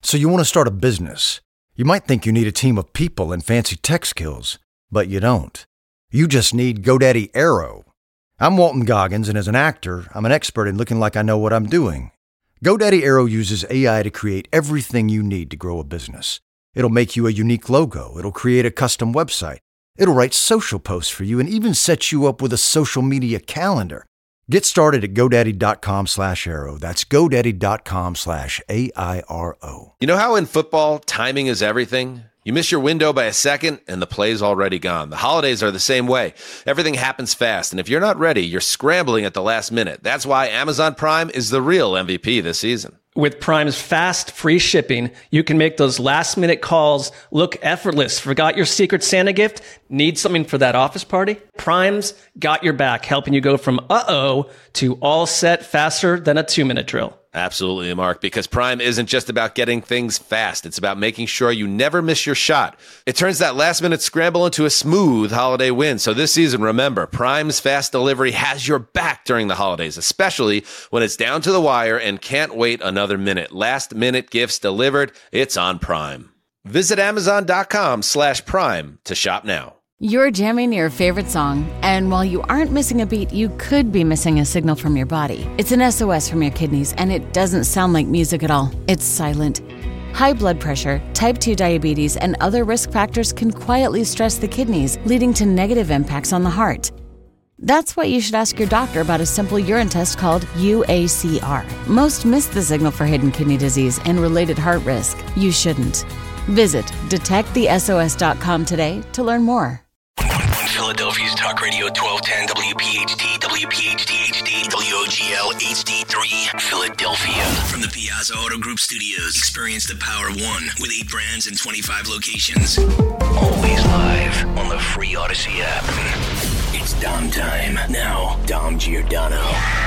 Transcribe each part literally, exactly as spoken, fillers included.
So you want to start a business. You might think you need a team of people and fancy tech skills, but you don't. You just need GoDaddy Aero. I'm Walton Goggins, and as an actor, I'm an expert in looking like I know what I'm doing. GoDaddy Aero uses A I to create everything you need to grow a business. It'll make you a unique logo. It'll create a custom website. It'll write social posts for you and even set you up with a social media calendar. Get started at GoDaddy.com slash Aero. That's GoDaddy.com slash A I R O. You know how in football, timing is everything? You miss your window by a second, and the play's already gone. The holidays are the same way. Everything happens fast, and if you're not ready, you're scrambling at the last minute. That's why Amazon Prime is the real M V P this season. With Prime's fast, free shipping, you can make those last-minute calls look effortless. Forgot your Secret Santa gift? Need something for that office party? Prime's got your back, helping you go from uh-oh to all set faster than a two-minute drill. Absolutely, Mark, because Prime isn't just about getting things fast. It's about making sure you never miss your shot. It turns that last-minute scramble into a smooth holiday win. So this season, remember, Prime's fast delivery has your back during the holidays, especially when it's down to the wire and can't wait another minute. Last-minute gifts delivered, it's on Prime. Visit Amazon.com slash Prime to shop now. You're jamming your favorite song, and while you aren't missing a beat, you could be missing a signal from your body. It's an S O S from your kidneys, and it doesn't sound like music at all. It's silent. High blood pressure, type two diabetes, and other risk factors can quietly stress the kidneys, leading to negative impacts on the heart. That's why you should ask your doctor about a simple urine test called U A C R. Most miss the signal for hidden kidney disease and related heart risk. You shouldn't. Visit detect the S O S dot com today to learn more. Philadelphia's Talk Radio twelve ten W P H T, W P H T H D, W O G L H D three, Philadelphia. From the Piazza Auto Group Studios, experience the power of one with eight brands and twenty-five locations. Always live on the free Odyssey app. It's Dom time. Now, Dom Giordano.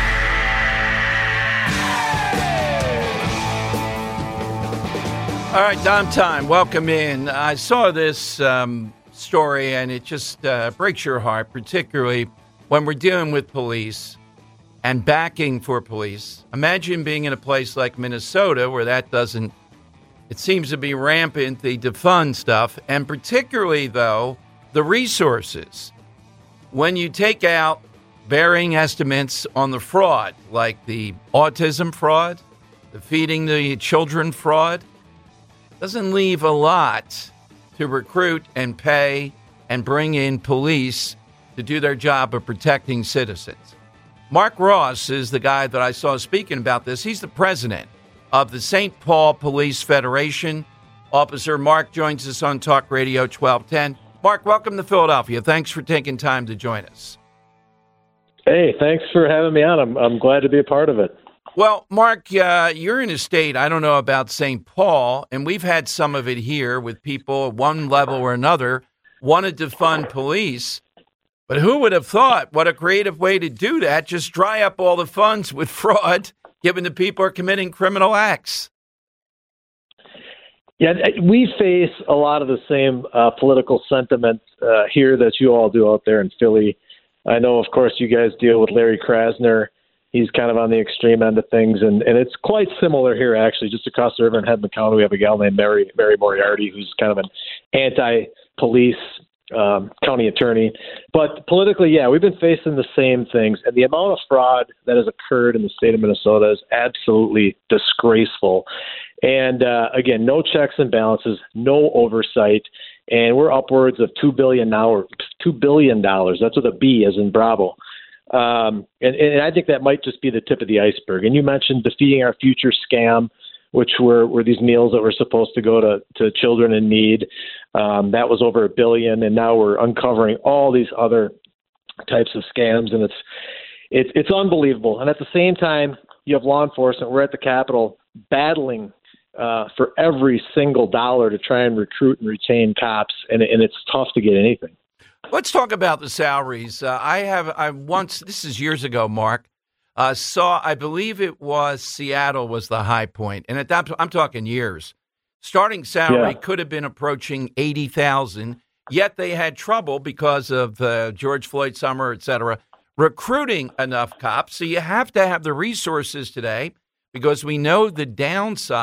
All right, Dom time. Welcome in. I saw this um, story, and it just uh, breaks your heart, particularly when we're dealing with police and backing for police. Imagine being in a place like Minnesota where that doesn't, it seems to be rampant, the defund stuff, and particularly, though, the resources. When you take out varying estimates on the fraud, like the autism fraud, the feeding the children fraud, doesn't leave a lot to recruit and pay and bring in police to do their job of protecting citizens. Mark Ross is the guy that I saw speaking about this. He's the president of the Saint Paul Police Federation. Officer Mark joins us on Talk Radio twelve ten. Mark, welcome to Philadelphia. Thanks for taking time to join us. Hey, thanks for having me on. I'm, I'm glad to be a part of it. Well, Mark, uh, you're in a state, I don't know about Saint Paul, and we've had some of it here with people at one level or another wanted to fund police. But who would have thought what a creative way to do that, just dry up all the funds with fraud, given the people are committing criminal acts? Yeah, we face a lot of the same uh, political sentiment uh, here that you all do out there in Philly. I know, of course, you guys deal with Larry Krasner. He's kind of on the extreme end of things, and, and it's quite similar here, actually. Just across the river in Hedman County, we have a gal named Mary Mary Moriarty, who's kind of an anti-police um, county attorney. But politically, yeah, we've been facing the same things, and the amount of fraud that has occurred in the state of Minnesota is absolutely disgraceful. And, uh, again, no checks and balances, no oversight, and we're upwards of two billion dollars now, two billion dollars. That's with a B as in Bravo. Um, and, and I think that might just be the tip of the iceberg. And you mentioned the Feeding Our Future scam, which were, were these meals that were supposed to go to, to children in need. Um, that was over a billion, and now we're uncovering all these other types of scams, and it's it's it's unbelievable. And at the same time, you have law enforcement. We're at the Capitol battling uh, for every single dollar to try and recruit and retain cops, and, and it's tough to get anything. Let's talk about the salaries. Uh, I have, I once, this is years ago, Mark, uh, saw, I believe it was Seattle was the high point. And at that, I'm talking years. Starting salary yeah. could have been approaching eighty thousand, yet they had trouble because of uh, George Floyd summer, et cetera, recruiting enough cops. So you have to have the resources today because we know the downside.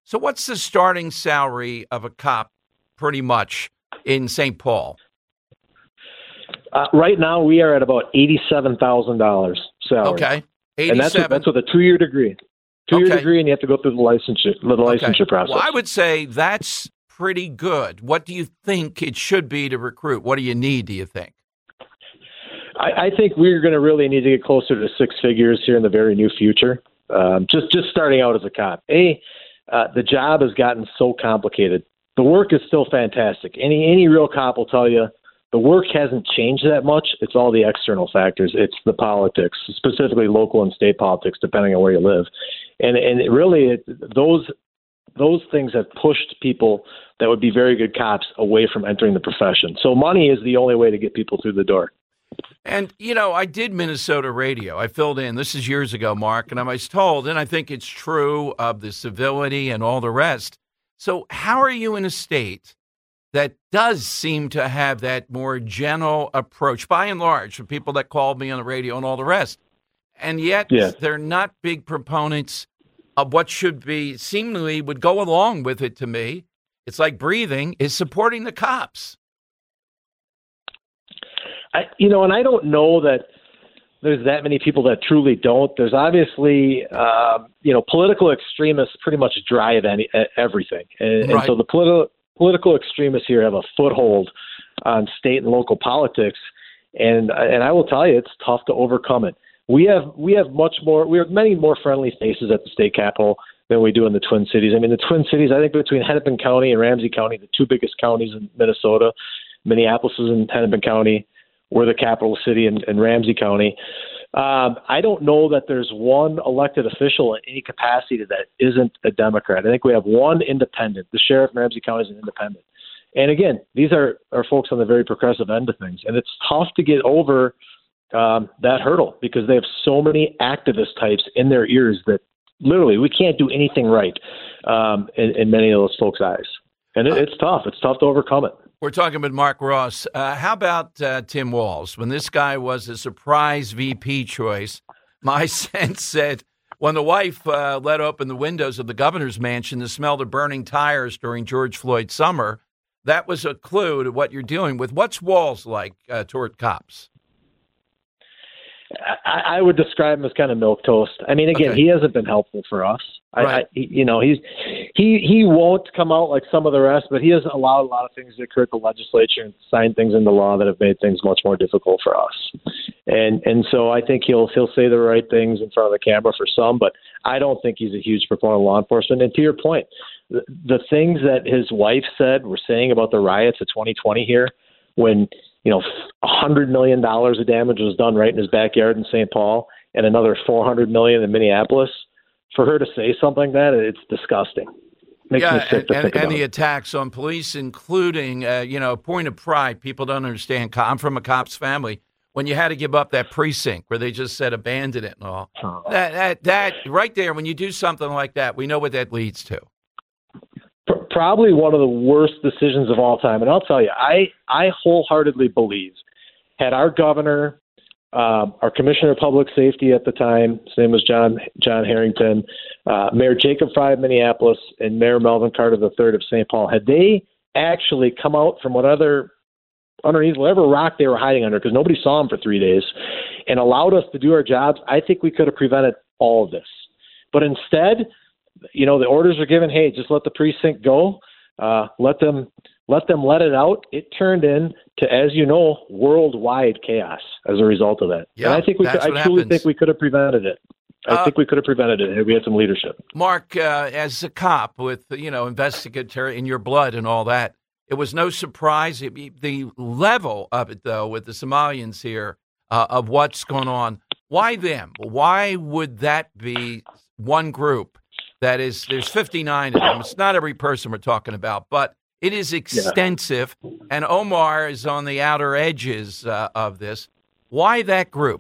So what's the starting salary of a cop pretty much in Saint Paul? Uh, right now, we are at about eighty-seven thousand dollars salary. Okay, eighty-seven. And that's with, that's with a two-year degree. Two-year Okay. degree, and you have to go through the licensure, the licensure Okay. process. Well, I would say that's pretty good. What do you think it should be to recruit? What do you need, do you think? I, I think we're going to really need to get closer to six figures here in the very near future. Um, just just starting out as a cop. A, uh, the job has gotten so complicated. The work is still fantastic. Any any real cop will tell you the work hasn't changed that much. It's all the external factors. It's the politics, specifically local and state politics, depending on where you live. And and it really, it, those those things have pushed people that would be very good cops away from entering the profession. So money is the only way to get people through the door. And, you know, I did Minnesota radio. I filled in. This is years ago, Mark, and I was told, and I think it's true of the civility and all the rest. So how are you in a state that does seem to have that more gentle approach, by and large, for people that called me on the radio and all the rest? And yet Yeah. they're not big proponents of what should be, seemingly would go along with it to me. It's like breathing, is supporting the cops. I, you know, and I don't know that there's that many people that truly don't. There's obviously, uh, you know, political extremists pretty much drive any, everything. And, and Right. so the politi- political extremists here have a foothold on state and local politics. And and I will tell you, it's tough to overcome it. We have we have much more, we have many more friendly faces at the state capitol than we do in the Twin Cities. I mean, the Twin Cities, I think between Hennepin County and Ramsey County, the two biggest counties in Minnesota, Minneapolis is in Hennepin County. We're the capital city in, in Ramsey County. Um, I don't know that there's one elected official in any capacity that isn't a Democrat. I think we have one independent. The sheriff in Ramsey County is an independent. And again, these are, are folks on the very progressive end of things. And it's tough to get over um, that hurdle because they have so many activist types in their ears that literally we can't do anything right um, in, in many of those folks' eyes. And it, it's tough. It's tough to overcome it. We're talking about Mark Ross. Uh, how about uh, Tim Walz? When this guy was a surprise V P choice, my sense said when the wife uh, let open the windows of the governor's mansion to smell the burning tires during George Floyd's summer, that was a clue to what you're dealing with. What's Walz like uh, toward cops? I, I would describe him as kind of milquetoast. I mean, again, Okay. he hasn't been helpful for us. Right. I, I, you know, he's he he won't come out like some of the rest, but he has allowed a lot of things to occur at the legislature and signed things into law that have made things much more difficult for us. And and so I think he'll he'll say the right things in front of the camera for some, but I don't think he's a huge proponent of law enforcement. And to your point, the, the things that his wife said were saying about the riots of twenty twenty here, when you know, one hundred million dollars of damage was done right in his backyard in Saint Paul and another four hundred million dollars in Minneapolis. For her to say something like that, it's disgusting. Makes yeah, me sick and, to and, think about and the it. attacks on police, including, uh, you know, point of pride. People don't understand. Co- I'm from a cop's family. When you had to give up that precinct where they just said abandon it and all, Oh. that, that, that right there, when you do something like that, we know what that leads to. P- Probably one of the worst decisions of all time. And I'll tell you, I, I wholeheartedly believe had our governor, um, our commissioner of public safety at the time, his name was John John Harrington, uh, Mayor Jacob Frey of Minneapolis, and Mayor Melvin Carter the third of Saint Paul, had they actually come out from whatever underneath whatever rock they were hiding under, because nobody saw them for three days, and allowed us to do our jobs, I think we could have prevented all of this. But instead, you know, the orders are given, hey, just let the precinct go, uh, let them let them let it out. It turned into, as you know, worldwide chaos as a result of that. Yeah, and I think we could, that's I what truly happens. think we could have prevented it. I Uh, think we could have prevented it if we had some leadership. Mark, uh, as a cop with, you know, investigator in your blood and all that, it was no surprise. It, the level of it, though, with the Somalians here, uh, of what's going on, why them? Why would that be one group that is, there's fifty-nine of them. It's not every person we're talking about, but it is extensive. And Omar is on the outer edges uh, of this. Why that group?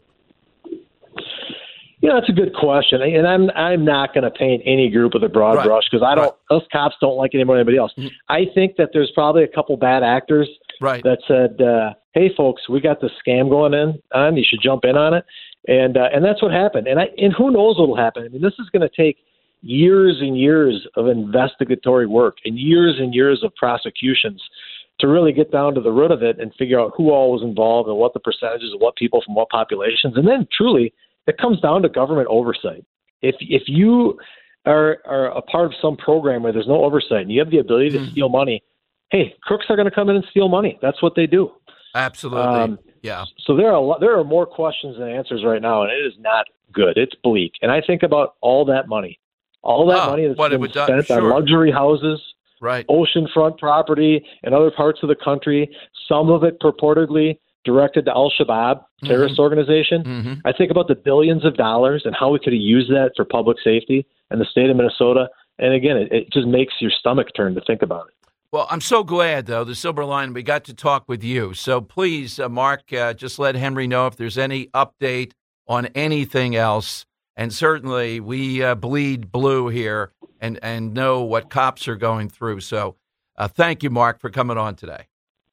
You know, that's a good question, and I'm I'm not going to paint any group with a broad Right. brush because I don't. Right. Us cops don't like any more than anybody else. Mhm. I think that there's probably a couple bad actors Right. that said, uh, "Hey, folks, we got this scam going in on. You should jump in on it," and uh, and that's what happened. And I and who knows what'll happen? I mean, this is going to take years and years of investigatory work and years and years of prosecutions to really get down to the root of it and figure out who all was involved and what the percentages of what people from what populations. And then truly, it comes down to government oversight. If if you are, are a part of some program where there's no oversight and you have the ability to mm. steal money, hey, crooks are going to come in and steal money. That's what they do. Absolutely. Um, yeah. So there are a lot, there are more questions than answers right now, and it is not good. It's bleak. And I think about all that money, all that oh, money that's been spent done, sure. on luxury houses, right, oceanfront property, and other parts of the country. Some of it purportedly directed to Al-Shabaab, terrorist mm-hmm. organization. Mm-hmm. I think about the billions of dollars and how we could have used that for public safety in the state of Minnesota. And again, it, it just makes your stomach turn to think about it. Well, I'm so glad, though, the silver lining, we got to talk with you. So please, uh, Mark, uh, just let Henry know if there's any update on anything else. And certainly we uh, bleed blue here and, and know what cops are going through. So uh, thank you, Mark, for coming on today.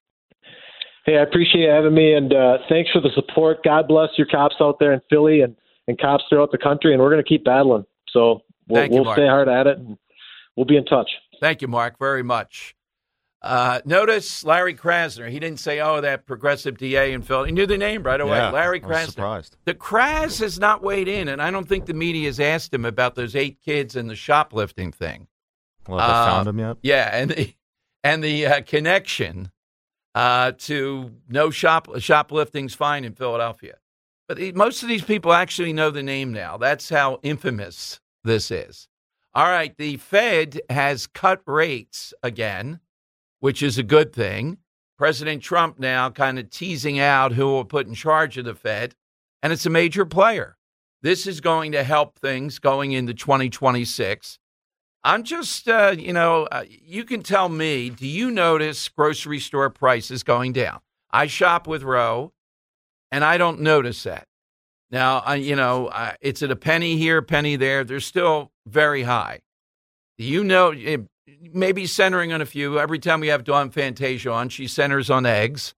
Hey, I appreciate you having me, and uh, thanks for the support. God bless your cops out there in Philly and, and cops throughout the country, and we're going to keep battling. So we'll, you, we'll stay hard at it, and we'll be in touch. Thank you, Mark, very much. Uh, notice Larry Krasner. He didn't say, oh, that progressive D A in Philly. He knew the name right away. Yeah, Larry I was Krasner. Surprised. The Kras has not weighed in, and I don't think the media has asked him about those eight kids and the shoplifting thing. Well, have uh, they found him yet? Yeah, and the, and the uh, connection uh, to no shop shoplifting's fine in Philadelphia. But he, most of these people actually know the name now. That's how infamous this is. All right, the Fed has cut rates again, which is a good thing. President Trump now kind of teasing out who will put in charge of the Fed, and it's a major player. This is going to help things going into twenty twenty-six. I'm just, uh, you know, uh, you can tell me, do you notice grocery store prices going down? I shop with Roe, and I don't notice that. Now, uh, you know, uh, it's at a penny here, a penny there. They're still very high. Do you know, it, maybe centering on a few. Every time we have Dawn Fantasia on, she centers on eggs.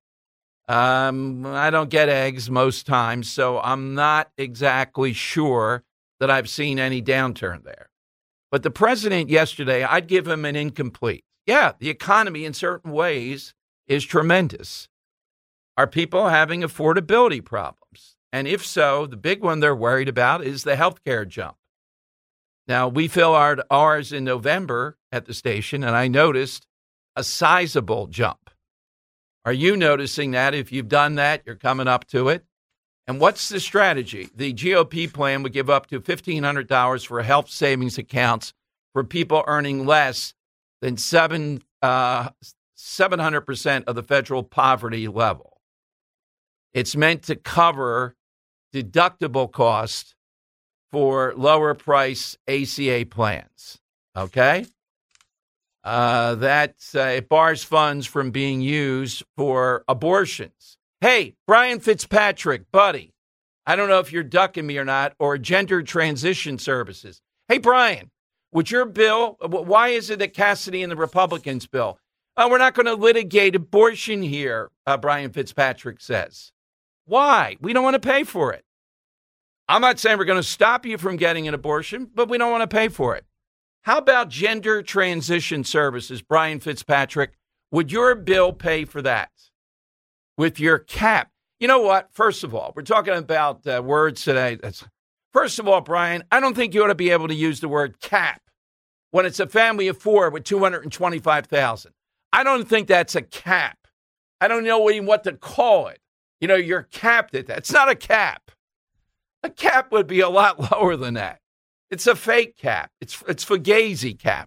Um, I don't get eggs most times, so I'm not exactly sure that I've seen any downturn there. But the president yesterday, I'd give him an incomplete. Yeah, the economy in certain ways is tremendous. Are people having affordability problems? And if so, the big one they're worried about is the healthcare jump. Now, we fill our, ours in November at the station, and I noticed a sizable jump. Are you noticing that? If you've done that, you're coming up to it. And what's the strategy? The G O P plan would give up to fifteen hundred dollars for health savings accounts for people earning less than seven, uh, seven hundred percent of the federal poverty level. It's meant to cover deductible costs for lower price A C A plans, okay? Uh, that uh, it bars funds from being used for abortions. Hey, Brian Fitzpatrick, buddy, I don't know if you're ducking me or not, or gender transition services. Hey, Brian, would your bill, why is it that Cassidy and the Republicans bill? Uh, we're not going to litigate abortion here, uh, Brian Fitzpatrick says. Why? We don't want to pay for it. I'm not saying we're going to stop you from getting an abortion, but we don't want to pay for it. How about gender transition services, Brian Fitzpatrick? Would your bill pay for that with your cap? You know what? First of all, we're talking about uh, words today. That's, first of all, Brian, I don't think you ought to be able to use the word cap when it's a family of four with two hundred twenty-five thousand dollars. I don't think that's a cap. I don't know even what to call it. You know, you're capped at that. It's not a cap. A cap would be a lot lower than that. It's a fake cap. It's it's Fugazi cap.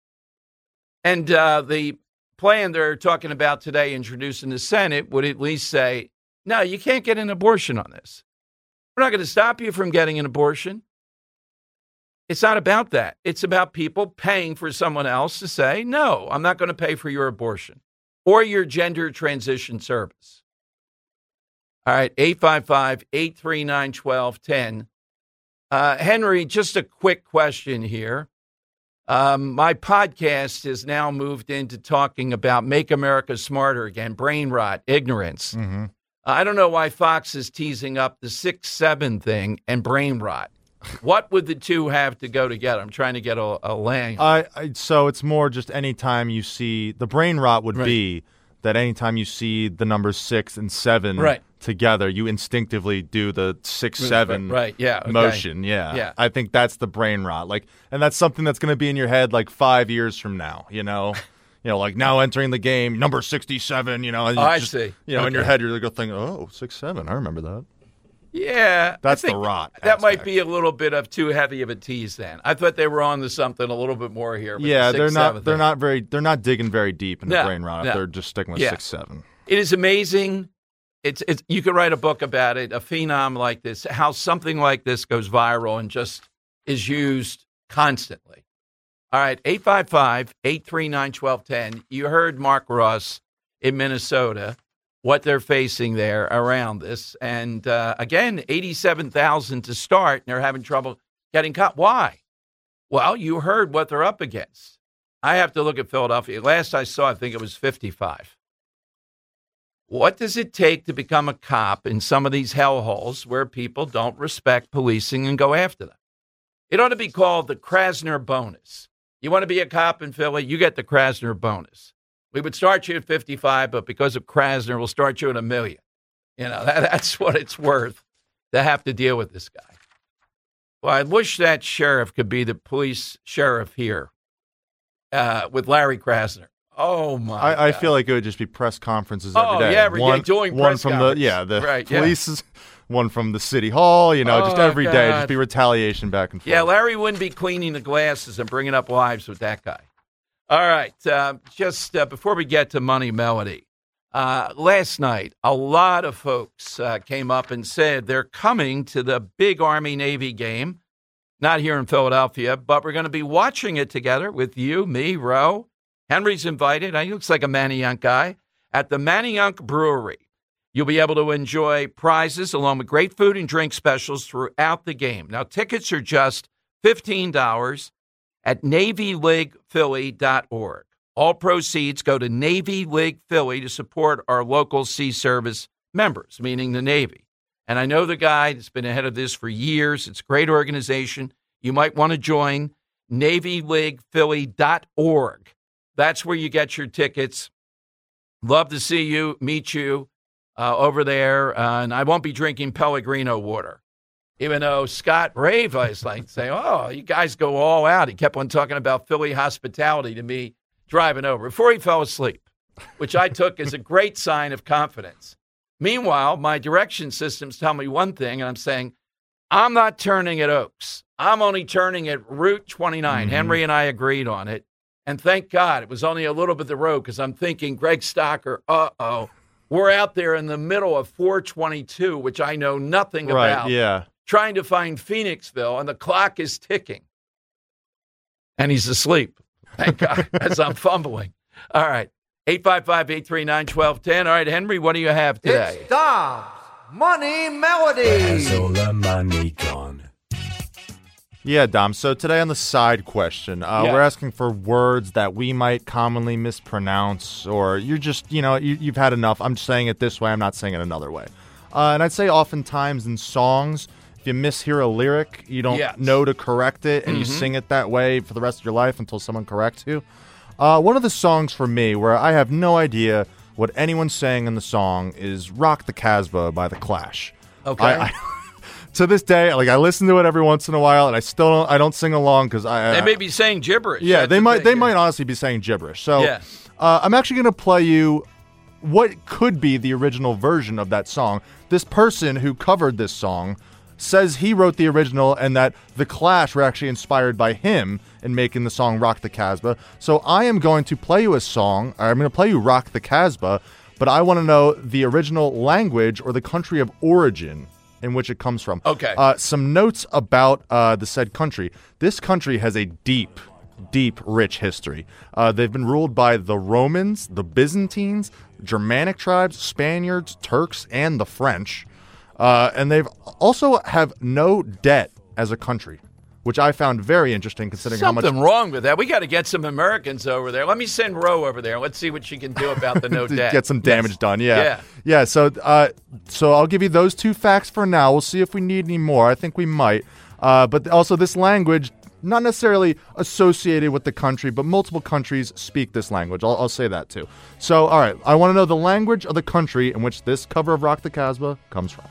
And uh, the plan they're talking about today, introduced in the Senate, would at least say, no, you can't get an abortion on this. We're not going to stop you from getting an abortion. It's not about that. It's about people paying for someone else to say, no, I'm not going to pay for your abortion or your gender transition service. All right, eight five five, eight three nine, one two one zero. Uh, Henry, just a quick question here. Um, my podcast has now moved into talking about Make America Smarter again, brain rot, ignorance. Mm-hmm. Uh, I don't know why Fox is teasing up the six seven thing and brain rot. What would the two have to go together? I'm trying to get a, a line. I, I so it's more just anytime you see the brain rot would Right. be that anytime you see the numbers six and seven Right. together, you instinctively do the six seven Right, yeah, okay. motion. Yeah. Yeah. I think that's the brain rot. Like, and that's something that's going to be in your head like five years from now. You know. You know, like now entering the game, number sixty-seven, you know. And you Oh, I just, see. You know, in Okay. your head, you're going to think, oh, six seven, I remember that. Yeah. That's I think the rot That might aspect. be a little bit of too heavy of a tease then. I thought they were on to something a little bit more here. with Yeah, the they're six, not. seven They're thing. not very. They're not digging very deep in the No, brain rot. no. They're just sticking with Yeah. six seven. It is amazing. It's it's you could write a book about it, a phenom like this, how something like this goes viral and just is used constantly. All right, eight five five, eight three nine, one two one zero. You heard Mark Ross in Minnesota, what they're facing there around this. And uh, again, eighty-seven thousand to start, and they're having trouble getting caught. Why? Well, you heard what they're up against. I have to look at Philadelphia. Last I saw, I think it was fifty-five. What does it take to become a cop in some of these hellholes where people don't respect policing and go after them? It ought to be called the Krasner bonus. You want to be a cop in Philly, you get the Krasner bonus. We would start you at fifty-five, but because of Krasner, we'll start you at a million. You know, that, that's what it's worth to have to deal with this guy. Well, I wish that sheriff could be the police sheriff here uh, with Larry Krasner. Oh, my I, I God. feel like it would just be press conferences Oh, every day. yeah, every day, one, doing one press from conference. the yeah the Right, yeah. police, one from the city hall. You know, just Oh, every day, God. just be retaliation back and forth. Yeah, Larry wouldn't be cleaning the glasses and bringing up wives with that guy. All right, uh, just uh, before we get to Money Melody, uh, last night, a lot of folks uh, came up and said they're coming to the big Army-Navy game, not here in Philadelphia, but we're going to be watching it together with you, me, Ro. Henry's invited. He looks like a Manayunk guy at the Manayunk Brewery. You'll be able to enjoy prizes along with great food and drink specials throughout the game. Now, tickets are just fifteen dollars at Navy League Philly dot org. All proceeds go to Navy League Philly to support our local sea service members, meaning the Navy. And I know the guy that's been ahead of this for years. It's a great organization. You might want to join Navy League Philly dot org. That's where you get your tickets. Love to see you, meet you uh, over there. Uh, and I won't be drinking Pellegrino water. Even though Scott Rave, I was like, saying, oh, you guys go all out. He kept on talking about Philly hospitality to me driving over before he fell asleep, which I took as a great sign of confidence. Meanwhile, my direction systems tell me one thing, and I'm saying, I'm not turning at Oaks. I'm only turning at Route twenty-nine. Mm-hmm. Henry and I agreed on it. And thank God it was only a little bit of the road because I'm thinking, Greg Stocker, uh-oh, we're out there in the middle of four twenty-two, which I know nothing right, about. Yeah. Trying to find Phoenixville, and the clock is ticking. And he's asleep, thank God, as I'm fumbling. All right, eight five five, eight three nine, one two one zero. All right, Henry, what do you have today? It's Dom's Money Melody. Has all the money gone? Yeah, Dom. So today on the side question, uh, Yeah. we're asking for words that we might commonly mispronounce, or you're just, you know, you, you've had enough. I'm just saying it this way. I'm not saying it another way. Uh, and I'd say oftentimes in songs, if you mishear a lyric, you don't Yes. know to correct it, and you Mhm. sing it that way for the rest of your life until someone corrects you. Uh, one of the songs for me where I have no idea what anyone's saying in the song is Rock the Casbah by The Clash. Okay. I, I, to this day, like I listen to it every once in a while, and I still don't. I don't sing along because I. They I, may be saying gibberish. Yeah, That's they the might. thing, They yeah. might honestly be saying gibberish. So, Yeah. uh, I'm actually going to play you what could be the original version of that song. This person who covered this song says he wrote the original and that The Clash were actually inspired by him in making the song Rock the Casbah. So I am going to play you a song. Or I'm going to play you Rock the Casbah, but I want to know the original language or the country of origin in which it comes from. Okay. Uh, some notes about uh, the said country. This country has a deep, deep, rich history. Uh, they've been ruled by the Romans, the Byzantines, Germanic tribes, Spaniards, Turks, and the French. Uh, and they've also have no debt as a country, which I found very interesting considering Something how much wrong with that. We got to get some Americans over there. Let me send Ro over there. Let's see what she can do about the no to debt. get some damage Yes. done. Yeah. Yeah. Yeah. So, uh, so I'll give you those two facts for now. We'll see if we need any more. I think we might. Uh, but also this language, not necessarily associated with the country, but multiple countries speak this language. I'll, I'll say that too. So, all right, I want to know the language of the country in which this cover of Rock the Casbah comes from.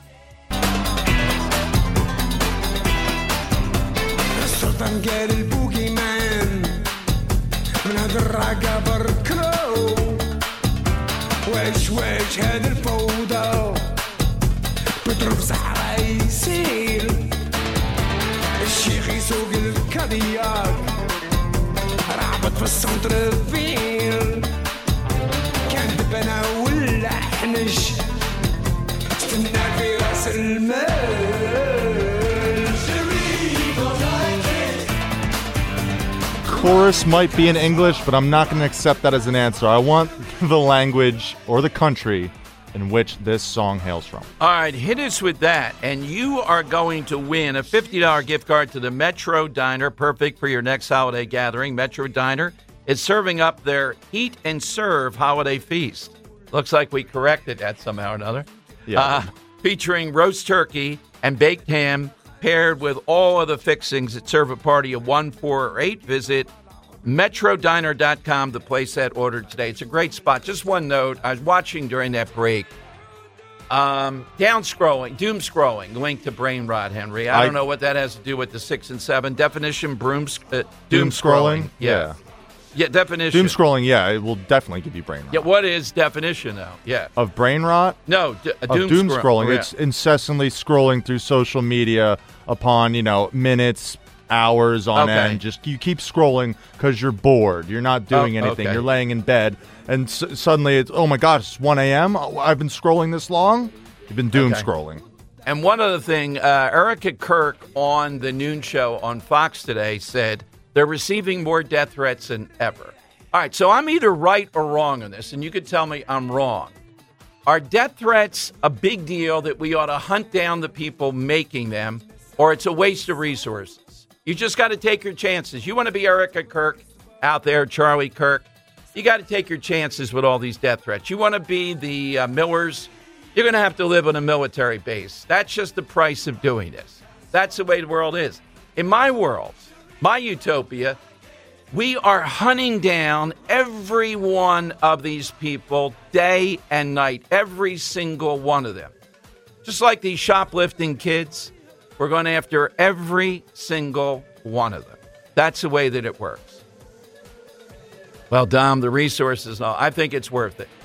الشيخ يسوق الكادياك رعبت في السنتر فيل كان دبنا ولا حنش استنى في راس المال Chorus might be in English, but I'm not going to accept that as an answer. I want the language or the country in which this song hails from. All right, hit us with that, and you are going to win a fifty dollars gift card to the Metro Diner, perfect for your next holiday gathering. Metro Diner is serving up their Eat and Serve holiday feast. Looks like we corrected that somehow or another. Yeah. Uh, featuring roast turkey and baked ham, paired with all of the fixings that serve a party of one, four, or eight. Visit metro diner dot com to place that order today. It's a great spot. Just one note. I was watching during that break. Um, down scrolling, doom scrolling, link to brain rot, Henry. I, I don't know what that has to do with the six and seven. Definition, brooms, uh, doom, doom scrolling? scrolling. Yeah. yeah. Yeah, definition. Doom scrolling, yeah, it will definitely give you brain rot. Yeah, what is definition, though? Yeah. Of brain rot? No, d- of doom, doom scro- scrolling. yeah. It's incessantly scrolling through social media upon, you know, minutes, hours on Okay. end. Just you keep scrolling because you're bored. You're not doing Oh, anything. okay. You're laying in bed, and s- suddenly it's, oh my gosh, it's one a.m. Oh, I've been scrolling this long? You've been doom Okay. scrolling. And one other thing, uh, Erica Kirk on the noon show on Fox today said they're receiving more death threats than ever. All right, so I'm either right or wrong on this, and you could tell me I'm wrong. Are death threats a big deal that we ought to hunt down the people making them, or it's a waste of resources? You just got to take your chances. You want to be Erica Kirk out there, Charlie Kirk, you got to take your chances with all these death threats. You want to be the uh, Millers, you're going to have to live on a military base. That's just the price of doing this. That's the way the world is. In my world, my utopia, we are hunting down every one of these people day and night, every single one of them. Just like these shoplifting kids, we're going after every single one of them. That's the way that it works. Well, Dom, the resources, no, I think it's worth it.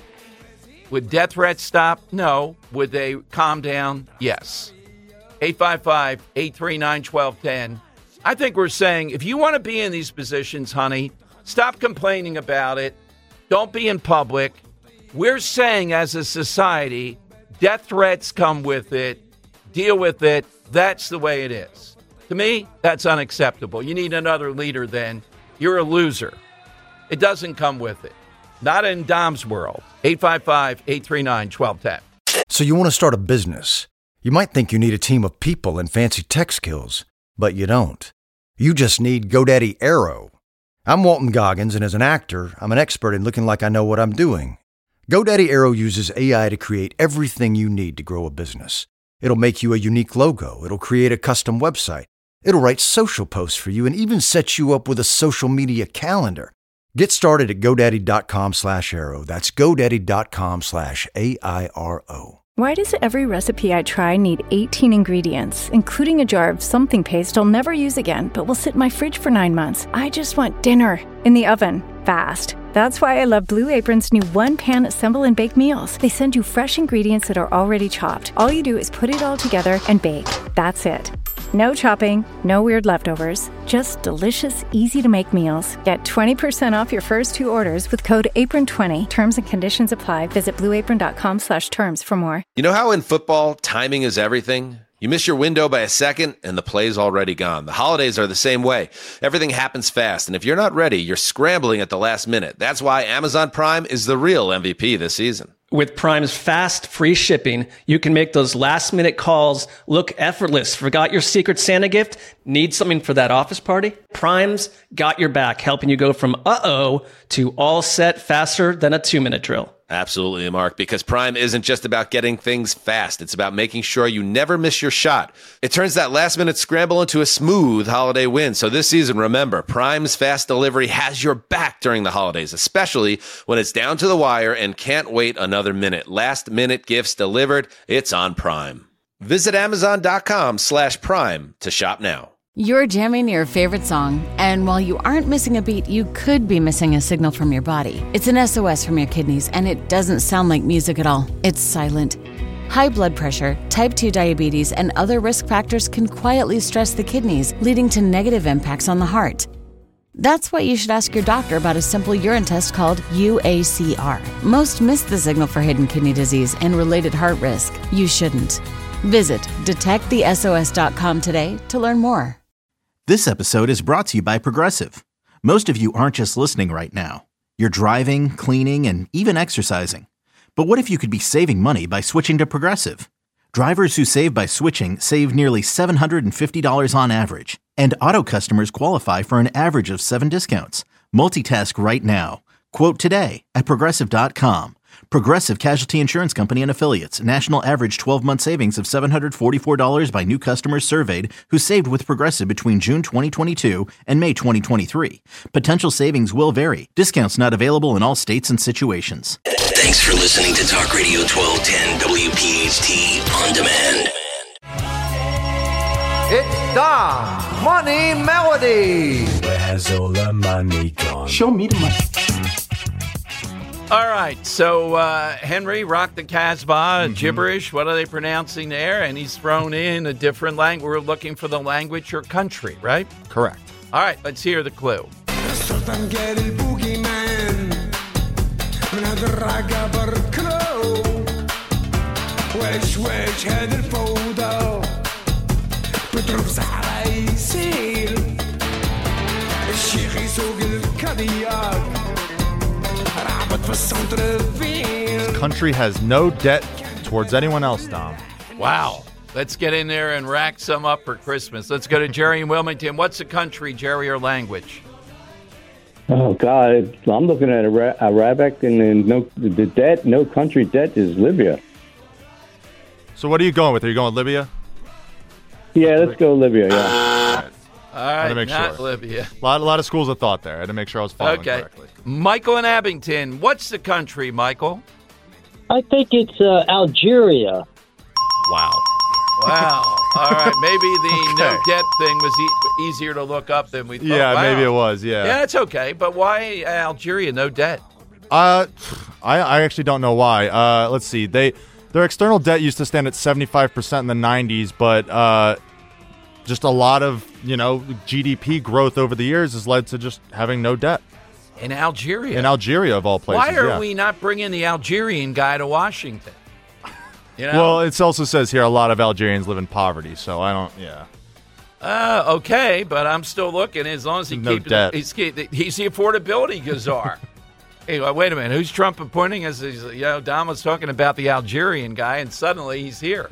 Would death threats stop? No. Would they calm down? Yes. eight five five, eight three nine, one two one zero. I think we're saying if you want to be in these positions, honey, stop complaining about it. Don't be in public. We're saying as a society, death threats come with it. Deal with it. That's the way it is. To me, that's unacceptable. You need another leader then. You're a loser. It doesn't come with it. Not in Dom's world. eight five five, eight three nine, one two one zero. So you want to start a business. You might think you need a team of people and fancy tech skills, but you don't. You just need GoDaddy Aero. I'm Walton Goggins, and as an actor, I'm an expert in looking like I know what I'm doing. GoDaddy Aero uses A I to create everything you need to grow a business. It'll make you a unique logo. It'll create a custom website. It'll write social posts for you and even set you up with a social media calendar. Get started at GoDaddy.com slash Aero. That's GoDaddy.com slash A I R O. Why does every recipe I try need eighteen ingredients, including a jar of something paste I'll never use again, but will sit in my fridge for nine months? I just want dinner in the oven, fast. That's why I love Blue Apron's new one-pan assemble and bake meals. They send you fresh ingredients that are already chopped. All you do is put it all together and bake. That's it. No chopping, no weird leftovers, just delicious, easy-to-make meals. Get twenty percent off your first two orders with code apron twenty. Terms and conditions apply. Visit blueapron.com slash terms for more. You know how in football, timing is everything? You miss your window by a second, and the play's already gone. The holidays are the same way. Everything happens fast, and if you're not ready, you're scrambling at the last minute. That's why Amazon Prime is the real M V P this season. With Prime's fast, free shipping, you can make those last-minute calls look effortless. Forgot your Secret Santa gift? Need something for that office party? Prime's got your back, helping you go from uh-oh to all set faster than a two-minute drill. Absolutely, Mark, because Prime isn't just about getting things fast. It's about making sure you never miss your shot. It turns that last-minute scramble into a smooth holiday win. So this season, remember, Prime's fast delivery has your back during the holidays, especially when it's down to the wire and can't wait another minute. Last-minute gifts delivered. It's on Prime. Visit Amazon.com slash Prime to shop now. You're jamming your favorite song, and while you aren't missing a beat, you could be missing a signal from your body. It's an S O S from your kidneys, and it doesn't sound like music at all. It's silent. High blood pressure, type two diabetes, and other risk factors can quietly stress the kidneys, leading to negative impacts on the heart. That's why you should ask your doctor about a simple urine test called U A C R. Most miss the signal for hidden kidney disease and related heart risk. You shouldn't. Visit detect the S O S dot com today to learn more. This episode is brought to you by Progressive. Most of you aren't just listening right now. You're driving, cleaning, and even exercising. But what if you could be saving money by switching to Progressive? Drivers who save by switching save nearly seven hundred fifty dollars on average. And auto customers qualify for an average of seven discounts. Multitask right now. Quote today at Progressive dot com. Progressive Casualty Insurance Company and Affiliates. National average twelve-month savings of seven hundred forty-four dollars by new customers surveyed who saved with Progressive between June twenty twenty-two and May twenty twenty-three. Potential savings will vary. Discounts not available in all states and situations. Thanks for listening to Talk Radio twelve ten W P H T On Demand. It's the Money Melody. Where has all the money gone? Show me the money. All right, so uh, Henry, rock the Casbah, Mm-hmm. gibberish, what are they pronouncing there? And he's thrown in a different language. We're looking for the language or country, right? Correct. All right, let's hear the clue. This country has no debt towards anyone else, Dom. Wow. Let's get in there and rack some up for Christmas. Let's go to Jerry in Wilmington. What's the country, Jerry, or language? Oh, God. I'm looking at Ara- Arabic, and then no, the debt, no country debt is Libya. So what are you going with? Are you going with Libya? Yeah, let's go Libya, yeah. All right, to make not sure. Libya. A lot, a lot of schools of thought there. I had to make sure I was following Okay. correctly. Michael in Abington. What's the country, Michael? I think it's uh, Algeria. Wow. Wow. All right. Maybe the Okay. no debt thing was e- easier to look up than we thought. Yeah, Wow. maybe it was, yeah. Yeah, it's okay. But why Algeria, no debt? Uh, I, I actually don't know why. Uh, let's see. They Their external debt used to stand at seventy-five percent in the nineties, but uh, just a lot of, you know, G D P growth over the years has led to just having no debt. In Algeria? In Algeria, of all places, Why are yeah. we not bringing the Algerian guy to Washington? You know? Well, it also says here a lot of Algerians live in poverty, so I don't, yeah. Uh, okay, but I'm still looking. As long as he No keeps debt. He's, he's the affordability czar. Hey, well, wait a minute. Who's Trump appointing? As he's, you know, Don was talking about the Algerian guy, and suddenly he's here.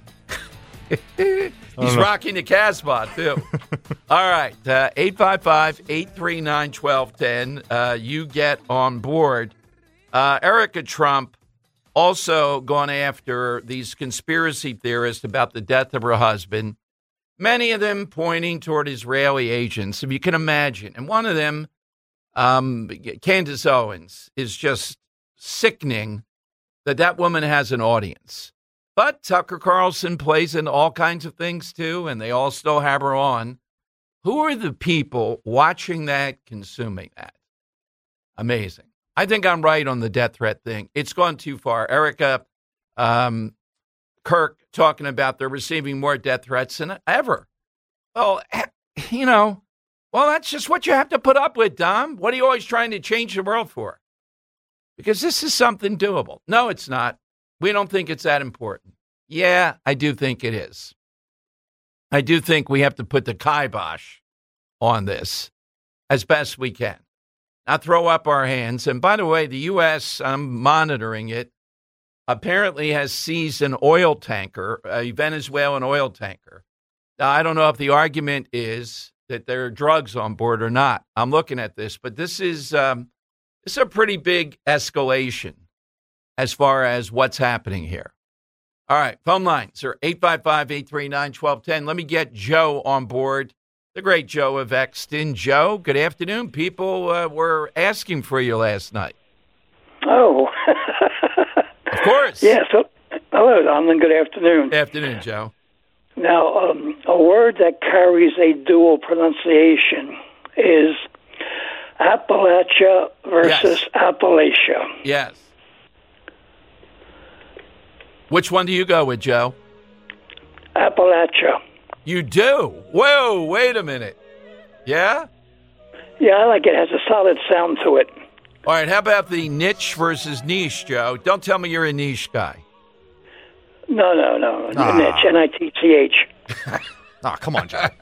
He's know. rocking the Casbah, too. All right, uh, eight five five, eight three nine, one two one zero. Uh, you get on board. Uh, Erica Trump also gone after these conspiracy theorists about the death of her husband, many of them pointing toward Israeli agents, if you can imagine. And one of them, um, Candace Owens, is just sickening that that woman has an audience. But Tucker Carlson plays in all kinds of things, too, and they all still have her on. Who are the people watching that, consuming that? Amazing. I think I'm right on the death threat thing. It's gone too far. Erica um, Kirk talking about they're receiving more death threats than ever. Well, you know, well, that's just what you have to put up with, Dom. What are you always trying to change the world for? Because this is something doable. No, it's not. We don't think it's that important. Yeah, I do think it is. I do think we have to put the kibosh on this as best we can. Now throw up our hands. And by the way, the U S, I'm monitoring it, apparently has seized an oil tanker, a Venezuelan oil tanker. Now, I don't know if the argument is that there are drugs on board or not. I'm looking at this, but this is um, this is a pretty big escalation as far as what's happening here. All right, phone lines are eight five five, eight three nine, one two one zero. Let me get Joe on board, the great Joe of Exton. Joe, good afternoon. People uh, were asking for you last night. Oh. Of course. Yes. Yeah, so, hello, Donlin. Good afternoon. Afternoon, Joe. Now, um, a word that carries a dual pronunciation is Appalachia versus yes. Appalachia. Yes. Which one do you go with, Joe? Appalachia. You do? Whoa, wait a minute. Yeah? Yeah, I like it. It has a solid sound to it. All right, how about the niche versus niche, Joe? Don't tell me you're a niche guy. No, no, no. Ah. Niche, N I T C H. Oh, come on, Joe.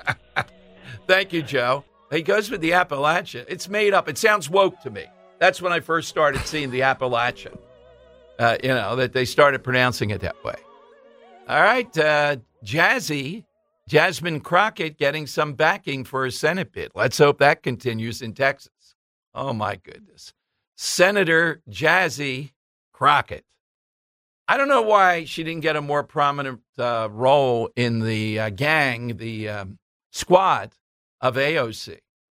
Thank you, Joe. He goes with the Appalachia. It's made up. It sounds woke to me. That's when I first started seeing the Appalachia. Uh, you know, that they started pronouncing it that way. All right, uh, Jazzy, Jasmine Crockett getting some backing for a Senate bid. Let's hope that continues in Texas. Oh, my goodness. Senator Jazzy Crockett. I don't know why she didn't get a more prominent uh, role in the uh, gang, the um, squad of A O C.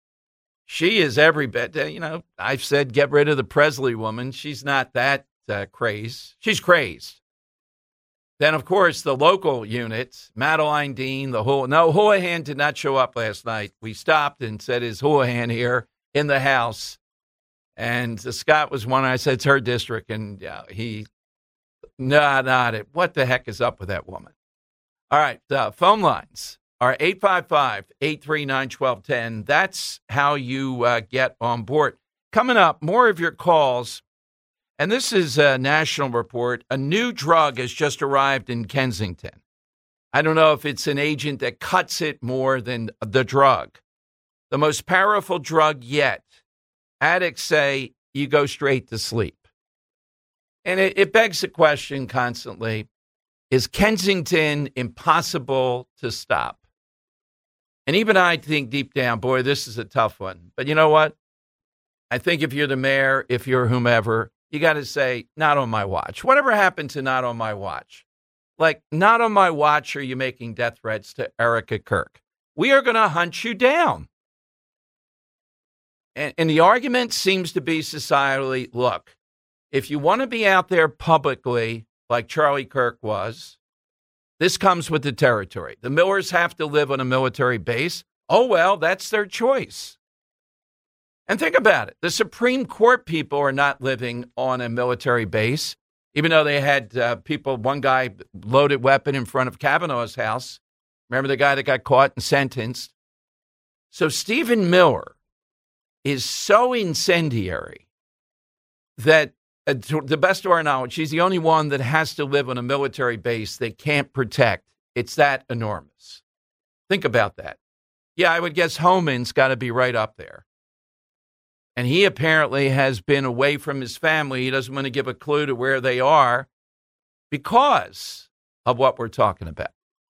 She is every bit, uh, you know, I've said get rid of the Presley woman. She's not that uh, crazed. She's crazed. Then, of course, the local unit, Madeline Dean, the whole, no, Houlihan did not show up last night. We stopped and said, is Houlihan here in the house? And uh, Scott was one. I said, it's her district. And uh, he Nah, not it. What the heck is up with that woman? All right, uh, phone lines are eight five five, eight three nine, one two one zero. That's how you uh, get on board. Coming up, more of your calls. And this is a national report. A new drug has just arrived in Kensington. I don't know if it's an agent that cuts it more than the drug. The most powerful drug yet. Addicts say you go straight to sleep. And it, it begs the question constantly, is Kensington impossible to stop? And even I think deep down, boy, this is a tough one. But you know what? I think if you're the mayor, if you're whomever, you got to say, not on my watch. Whatever happened to not on my watch? Like, not on my watch are you making death threats to Erica Kirk. We are going to hunt you down. And, and the argument seems to be societally, look, if you want to be out there publicly like Charlie Kirk was, this comes with the territory. The Millers have to live on a military base. Oh, well, that's their choice. And think about it. The Supreme Court people are not living on a military base, even though they had uh, people, one guy loaded weapon in front of Kavanaugh's house. Remember the guy that got caught and sentenced? So Stephen Miller is so incendiary that, uh, to the best of our knowledge, he's the only one that has to live on a military base they can't protect. It's that enormous. Think about that. Yeah, I would guess Homan's got to be right up there. And he apparently has been away from his family. He doesn't want to give a clue to where they are because of what we're talking about.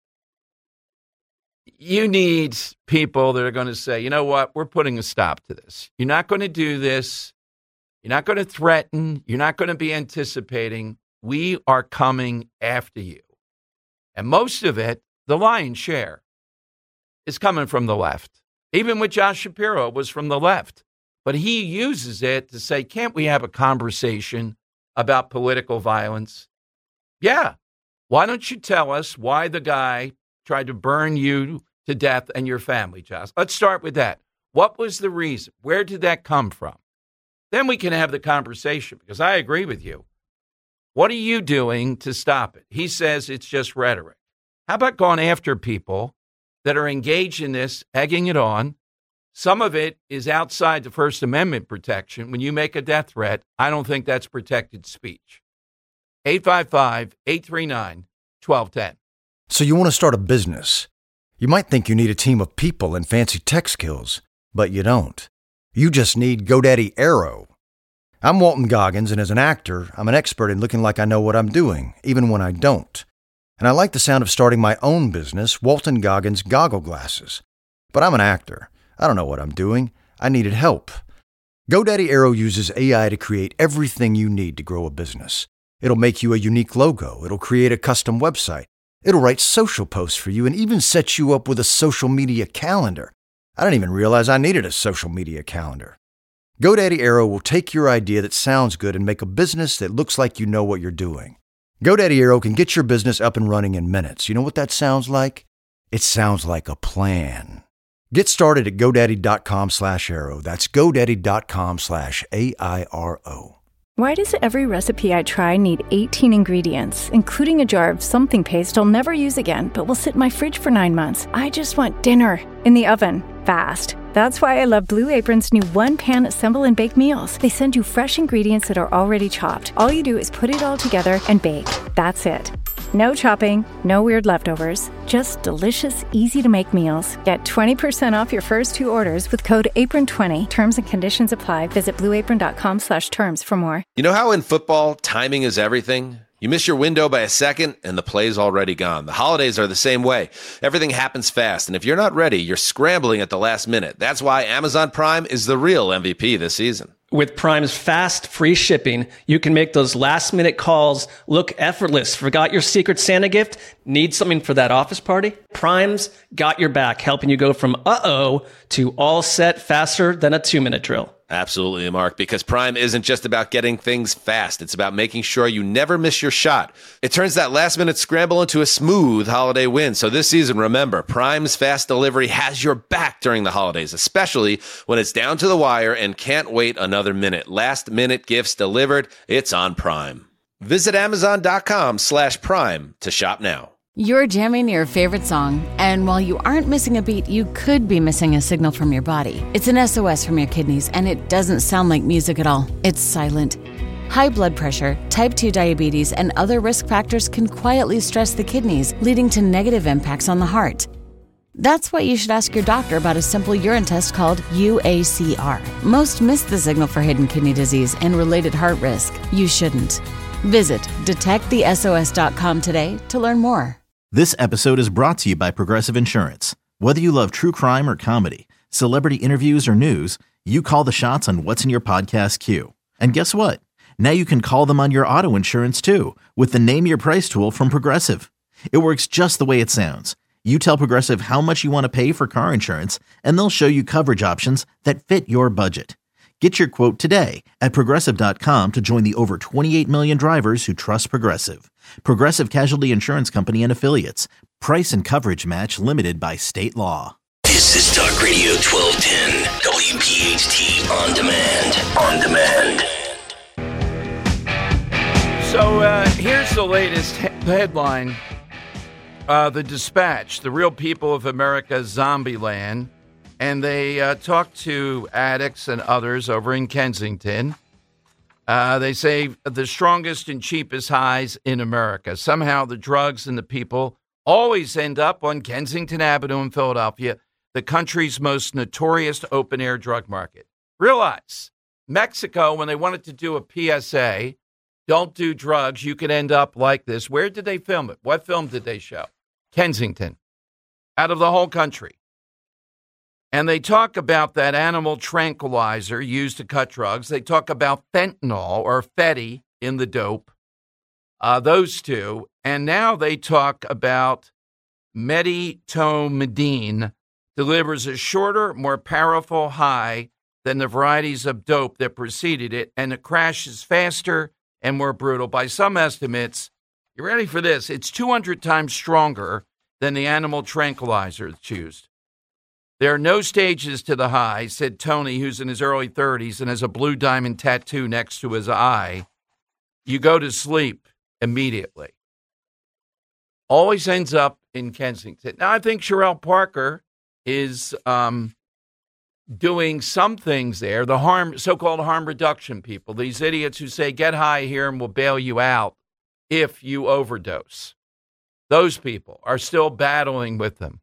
You need people that are going to say, you know what, we're putting a stop to this. You're not going to do this. You're not going to threaten. You're not going to be anticipating. We are coming after you. And most of it, the lion's share, is coming from the left. Even with Josh Shapiro, it was from the left. But he uses it to say, can't we have a conversation about political violence? Yeah. Why don't you tell us why the guy tried to burn you to death and your family, Josh? Let's start with that. What was the reason? Where did that come from? Then we can have the conversation, because I agree with you. What are you doing to stop it? He says it's just rhetoric. How about going after people that are engaged in this, egging it on? Some of it is outside the First Amendment protection. When you make a death threat, I don't think that's protected speech. eight five five, eight three nine, one two one zero. So you want to start a business. You might think you need a team of people and fancy tech skills, but you don't. You just need GoDaddy Aero. I'm Walton Goggins, and as an actor, I'm an expert in looking like I know what I'm doing, even when I don't. And I like the sound of starting my own business, Walton Goggins Goggle Glasses. But I'm an actor. I don't know what I'm doing. I needed help. GoDaddy Aero uses A I to create everything you need to grow a business. It'll make you a unique logo. It'll create a custom website. It'll write social posts for you and even set you up with a social media calendar. I didn't even realize I needed a social media calendar. GoDaddy Aero will take your idea that sounds good and make a business that looks like you know what you're doing. GoDaddy Aero can get your business up and running in minutes. You know what that sounds like? It sounds like a plan. Get started at GoDaddy.com slash Aero. That's GoDaddy.com slash A I R O. Why does every recipe I try need eighteen ingredients, including a jar of something paste I'll never use again, but will sit in my fridge for nine months? I just want dinner in the oven, fast. That's why I love Blue Apron's new one-pan assemble and bake meals. They send you fresh ingredients that are already chopped. All you do is put it all together and bake. That's it. No chopping, no weird leftovers, just delicious, easy-to-make meals. Get twenty percent off your first two orders with code apron twenty. Terms and conditions apply. Visit blueapron.com slash terms for more. You know how in football, timing is everything? You miss your window by a second, and the play's already gone. The holidays are the same way. Everything happens fast, and if you're not ready, you're scrambling at the last minute. That's why Amazon Prime is the real M V P this season. With Prime's fast, free shipping, you can make those last-minute calls look effortless. Forgot your Secret Santa gift? Need something for that office party? Prime's got your back, helping you go from uh-oh to all set faster than a two-minute drill. Absolutely, Mark, because Prime isn't just about getting things fast. It's about making sure you never miss your shot. It turns that last-minute scramble into a smooth holiday win. So this season, remember, Prime's fast delivery has your back during the holidays, especially when it's down to the wire and can't wait another minute. Last-minute gifts delivered, it's on Prime. Visit Amazon.com slash Prime to shop now. You're jamming your favorite song, and while you aren't missing a beat, you could be missing a signal from your body. It's an S O S from your kidneys, and it doesn't sound like music at all. It's silent. High blood pressure, type two diabetes, and other risk factors can quietly stress the kidneys, leading to negative impacts on the heart. That's why you should ask your doctor about a simple urine test called U A C R. Most miss the signal for hidden kidney disease and related heart risk. You shouldn't. Visit detect the S O S dot com today to learn more. This episode is brought to you by Progressive Insurance. Whether you love true crime or comedy, celebrity interviews or news, you call the shots on what's in your podcast queue. And guess what? Now you can call them on your auto insurance too with the Name Your Price tool from Progressive. It works just the way it sounds. You tell Progressive how much you want to pay for car insurance, and they'll show you coverage options that fit your budget. Get your quote today at Progressive dot com to join the over twenty-eight million drivers who trust Progressive. Progressive Casualty Insurance Company and Affiliates. Price and coverage match limited by state law. This is Talk Radio twelve ten, W P H T On Demand. On Demand. So uh, here's the latest he- headline. Uh, the Dispatch, the Real People of America's Zombieland. And they uh, talk to addicts and others over in Kensington. Uh, they say the strongest and cheapest highs in America. Somehow the drugs and the people always end up on Kensington Avenue in Philadelphia, the country's most notorious open-air drug market. Realize, Mexico, when they wanted to do a P S A, don't do drugs, you could end up like this. Where did they film it? What film did they show? Kensington. Out of the whole country. And they talk about that animal tranquilizer used to cut drugs. They talk about fentanyl or Fetty in the dope, uh, those two. And now they talk about medetomidine delivers a shorter, more powerful high than the varieties of dope that preceded it, and it crashes faster and more brutal. By some estimates, you ready for this? It's two hundred times stronger than the animal tranquilizer that's used. There are no stages to the high, said Tony, who's in his early thirties and has a blue diamond tattoo next to his eye. You go to sleep immediately. Always ends up in Kensington. Now, I think Sherelle Parker is um, doing some things there. The harm, so-called harm reduction people, these idiots who say, get high here and we'll bail you out if you overdose. Those people are still battling with them.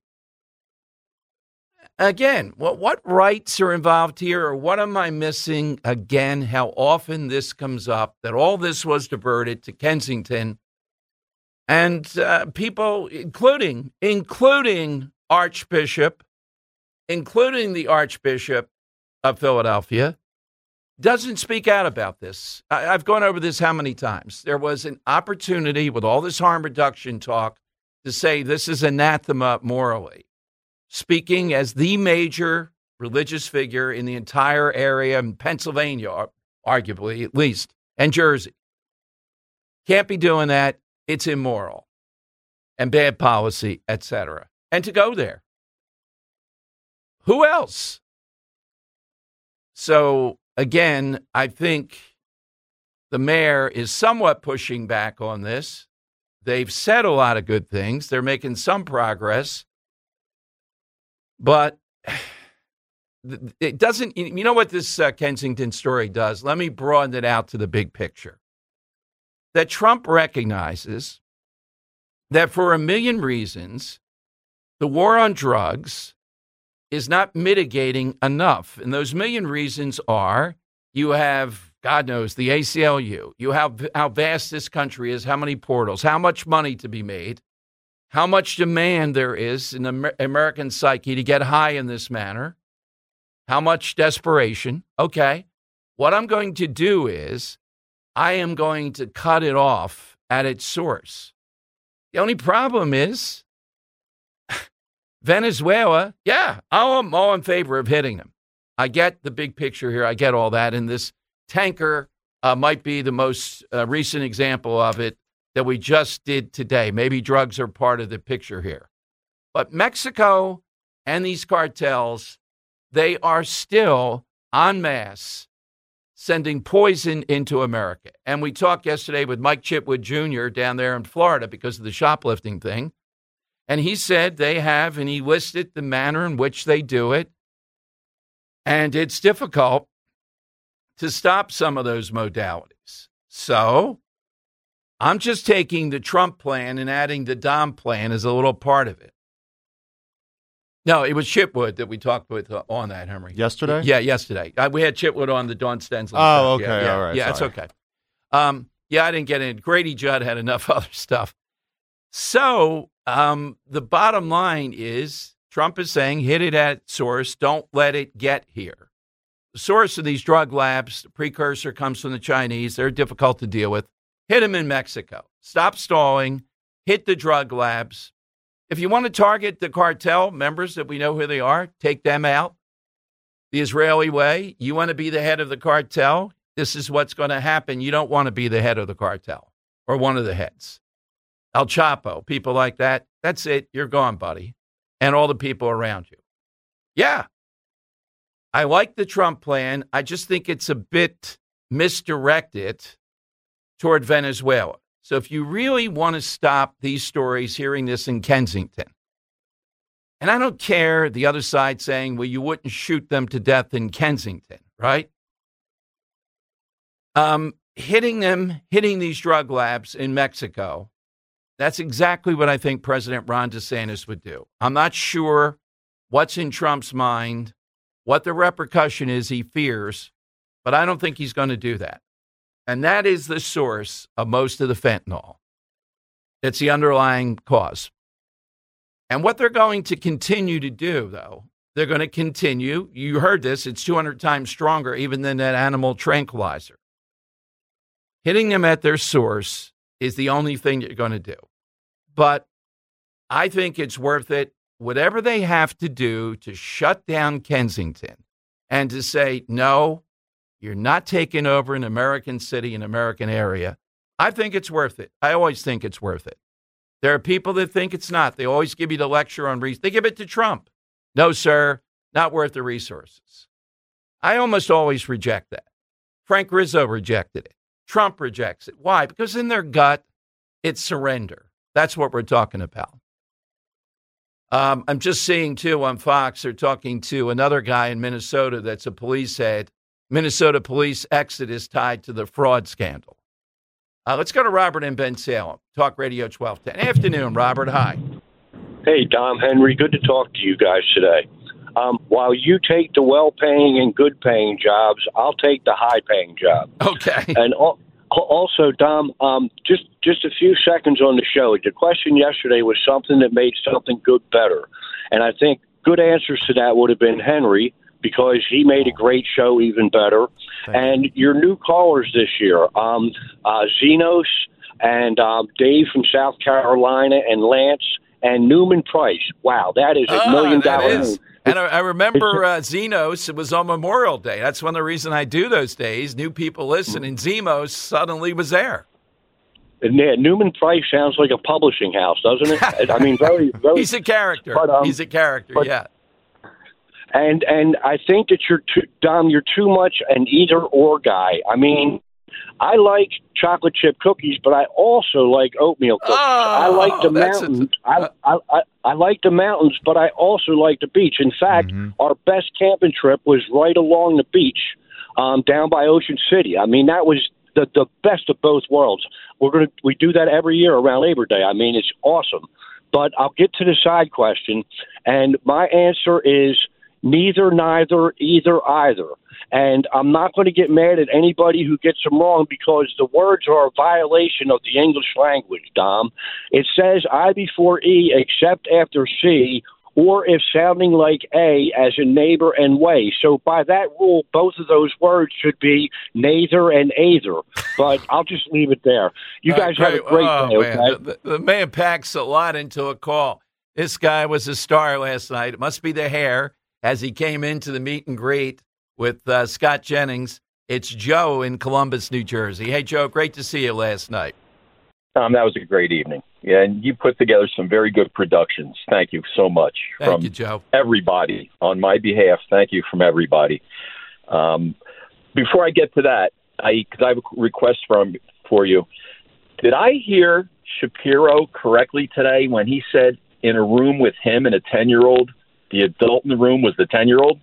Again, what, what rights are involved here, or what am I missing? Again, how often this comes up, that all this was diverted to Kensington. And uh, people, including, including Archbishop, including the Archbishop of Philadelphia, doesn't speak out about this. I, I've gone over this how many times? There was an opportunity with all this harm reduction talk to say this is anathema morally. Speaking as the major religious figure in the entire area in Pennsylvania, arguably at least, and Jersey. Can't be doing that. It's immoral and bad policy, et cetera. And to go there. Who else? So, again, I think the mayor is somewhat pushing back on this. They've said a lot of good things. They're making some progress. But it doesn't, you know what this uh, Kensington story does? Let me broaden it out to the big picture. That Trump recognizes that for a million reasons, the war on drugs is not mitigating enough. And those million reasons are you have, God knows, the A C L U. You have how vast this country is, how many portals, how much money to be made, how much demand there is in the Amer- American psyche to get high in this manner, how much desperation. Okay, what I'm going to do is I am going to cut it off at its source. The only problem is Venezuela, yeah, I'm all in favor of hitting them. I get the big picture here. I get all that. And this tanker uh, might be the most uh, recent example of it that we just did today. Maybe drugs are part of the picture here. But Mexico and these cartels, they are still en masse sending poison into America. And we talked yesterday with Mike Chitwood Junior down there in Florida because of the shoplifting thing. And he said they have, and he listed the manner in which they do it. And it's difficult to stop some of those modalities. So I'm just taking the Trump plan and adding the Dom plan as a little part of it. No, it was Chitwood that we talked with uh, on that, Henry. Yesterday? Yeah, yesterday. Uh, we had Chitwood on the Dawn Stensland. Oh, show. okay. Yeah, yeah, all right. Yeah, sorry. it's okay. Um, yeah, I didn't get in. Grady Judd had enough other stuff. So um, the bottom line is Trump is saying hit it at source. Don't let it get here. The source of these drug labs, the precursor comes from the Chinese. They're difficult to deal with. Hit them in Mexico. Stop stalling. Hit the drug labs. If you want to target the cartel members that we know who they are, take them out. The Israeli way, you want to be the head of the cartel, this is what's going to happen. You don't want to be the head of the cartel or one of the heads. El Chapo, people like that, that's it. You're gone, buddy. And all the people around you. Yeah. I like the Trump plan. I just think it's a bit misdirected toward Venezuela. So if you really want to stop these stories, hearing this in Kensington, and I don't care the other side saying, well, you wouldn't shoot them to death in Kensington, right? Um, hitting them, hitting these drug labs in Mexico, that's exactly what I think President Ron DeSantis would do. I'm not sure what's in Trump's mind, what the repercussion is he fears, but I don't think he's going to do that. And that is the source of most of the fentanyl. It's the underlying cause. And what they're going to continue to do, though, they're going to continue. You heard this. It's two hundred times stronger even than that animal tranquilizer. Hitting them at their source is the only thing you're going to do. But I think it's worth it. Whatever they have to do to shut down Kensington and to say, no, you're not taking over an American city, an American area. I think it's worth it. I always think it's worth it. There are people that think it's not. They always give you the lecture on reasons. They give it to Trump. No, sir, not worth the resources. I almost always reject that. Frank Rizzo rejected it. Trump rejects it. Why? Because in their gut, it's surrender. That's what we're talking about. Um, I'm just seeing, too, on Fox, they're talking to another guy in Minnesota that's a police head. Minnesota police exodus tied to the fraud scandal. Uh, let's go to Robert in Ben Salem. Talk Radio twelve ten. Afternoon, Robert. Hi. Hey, Dom, Henry. Good to talk to you guys today. Um, while you take the well-paying and good-paying jobs, I'll take the high-paying job. Okay. And al- also, Dom, um, just, just a few seconds on the show. The question yesterday was something that made something good better. And I think good answers to that would have been Henry, because he made a great show even better. Thank and you. Your new callers this year, um, uh, Zenos and um, Dave from South Carolina and Lance and Newman Price. Wow, that is a ah, million that dollar is. name. And I, I remember uh, Zenos, it was on Memorial Day. That's one of the reasons I do those days. New people listen, and Zemos suddenly was there. And yeah, Newman Price sounds like a publishing house, doesn't it? I mean, very, very. He's a character. But, um, He's a character, but, yeah. And and I think that you're too, Dom, you're too much an either or guy. I mean, I like chocolate chip cookies, but I also like oatmeal cookies. Oh, I like the that's mountains. A, I, I, I I like the mountains, but I also like the beach. In fact, Mm-hmm. our best camping trip was right along the beach, um, down by Ocean City. I mean, that was the the best of both worlds. We're gonna we do that every year around Labor Day. I mean, it's awesome. But I'll get to the side question, and my answer is neither, neither, either, either. And I'm not going to get mad at anybody who gets them wrong because the words are a violation of the English language, Dom. It says I before E except after C, or if sounding like A as in neighbor and way. So by that rule, both of those words should be neither and either. But I'll just leave it there. You guys uh, have a great oh, day, man. okay? The, the man packs a lot into a call. This guy was a star last night. It must be the hair as he came into the meet and greet with uh, Scott Jennings. It's Joe in Columbus, New Jersey. Hey, Joe, great to see you last night. Um, that was a great evening. Yeah, and you put together some very good productions. Thank you so much. Thank from you, Joe. Everybody on my behalf. Thank you from everybody. Um, before I get to that, I because I have a request from for you. Did I hear Shapiro correctly today when he said in a room with him and a ten-year-old, the adult in the room was the ten-year-old?